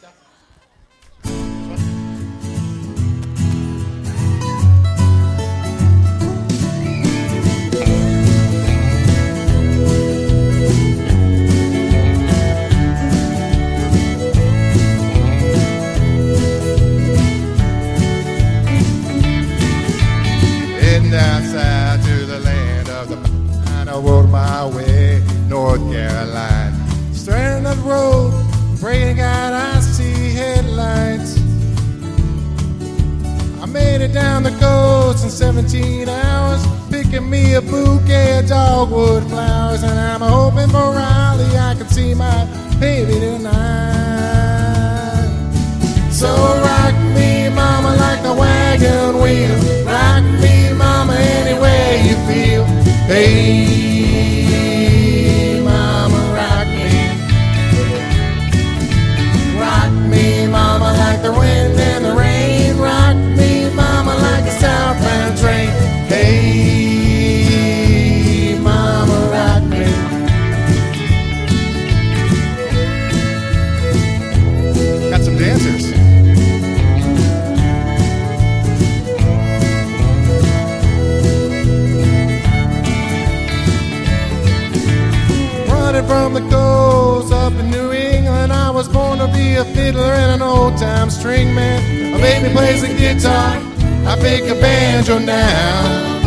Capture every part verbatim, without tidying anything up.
Heading down south to the land of the pine, I rode my way, North Carolina. Stranded on the road, praying to God I see headlights. I made it down the coast in seventeen hours, picking me a bouquet of dogwood flowers, and I'm hoping for Raleigh I can see my baby tonight. So rock me, mama, like the wagon wheel. Rock me, mama, any way you feel. Hey, mama, rock me. Rock me, mama, like the wind and the rain. Rock me, mama, like a southbound train. Hey, mama, rock me. Got some dancers. From the coast up in New England, I was born to be a fiddler and an old-time string man. My baby plays the guitar, I pick a banjo now.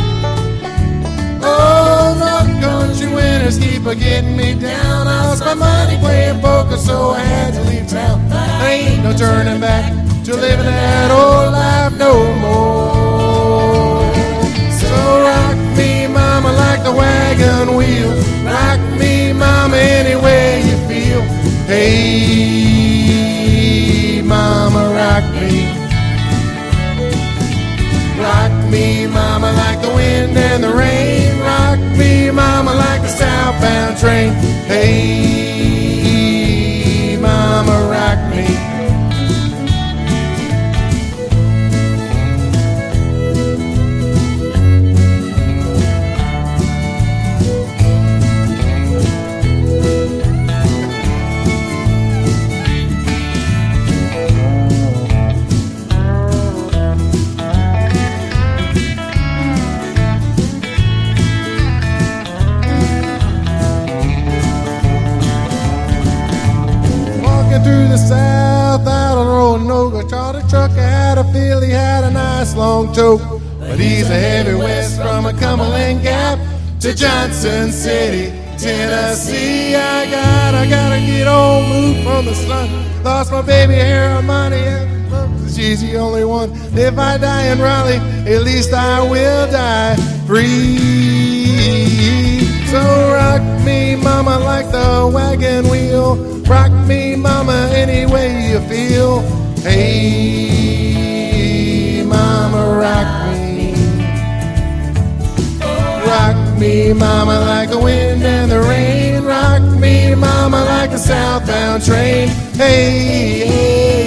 Oh, the country winters keep a getting me down. I lost my money playing poker, so I had to leave town. There ain't no turning back to living that old life no more. So rock me, mama, like the wagon wheel. Rock me, mama, any way you feel. Hey, mama, rock me. Rock me, mama, like the wind and the rain. Rock me, mama, like the southbound train. Hey, mama, rock me. Through the south, out on Roanoke, chartered trucker had a feel he had a nice long tote. But he's a heavy west from a Cumberland Gap to Johnson City, Tennessee. I got, I gotta get home, move from the sun. Lost my baby here on money, she's the only one. If I die in Raleigh, at least I will die free. So rock me, mama, like the wagon wheel. Rock me, mama, any way you feel. Hey, mama, rock me. Rock me, mama, like the wind and the rain. Rock me, mama, like a southbound train. Hey, hey.